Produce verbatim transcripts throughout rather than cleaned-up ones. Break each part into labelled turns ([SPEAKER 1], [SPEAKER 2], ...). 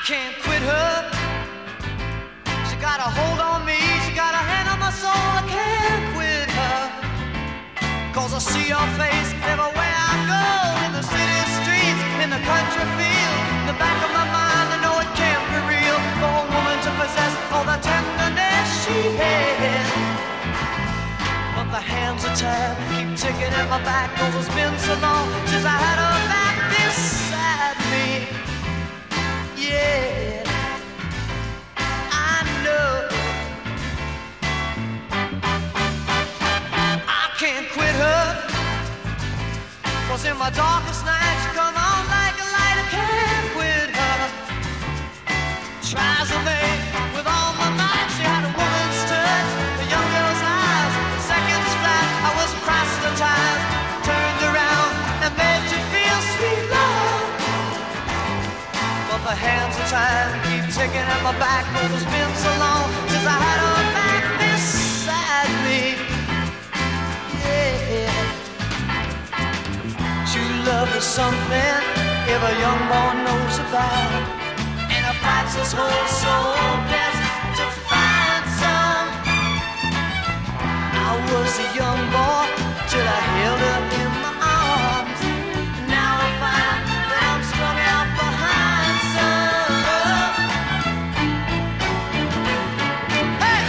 [SPEAKER 1] can't quit her. She got a hold on me, she got a hand on my soul. I can't quit her, cause I see your face everywhere I go. In the city streets, in the country field, in the back of my mind I know it can't be real for a woman to possess all the tenderness she had. But the hands are tired, keep ticking at my back, cause it's been so long since I had her back beside me. Yeah, I know I can't quit her, cause in my darkest night she come on like a light. I can't quit her. Tries to make with all my might. She had a woman's touch, a young girl's eyes, seconds flat. I was proselytized, turned around and made you feel sweet love. But the hands are tired, keep ticking at my back, cause it's been so long since I had her back beside me. Yeah, true love is something every young boy knows about, and it fights his whole soul best to find some. I was a young boy till I held her in my arms. Now I find that I'm strung out behind some. Hey!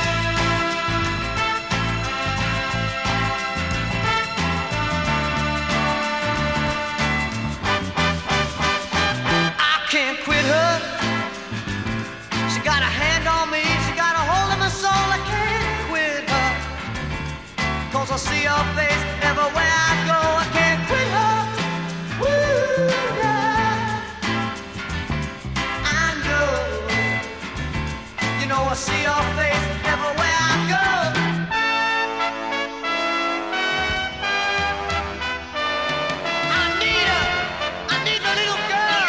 [SPEAKER 1] I can't quit her. She got a hand on me, she got a hold of my soul. I can't quit her, cause I see her face everywhere I go. I can't quit her. Woo, yeah. I know. You know I see her face everywhere I go. I need her. I need the little girl.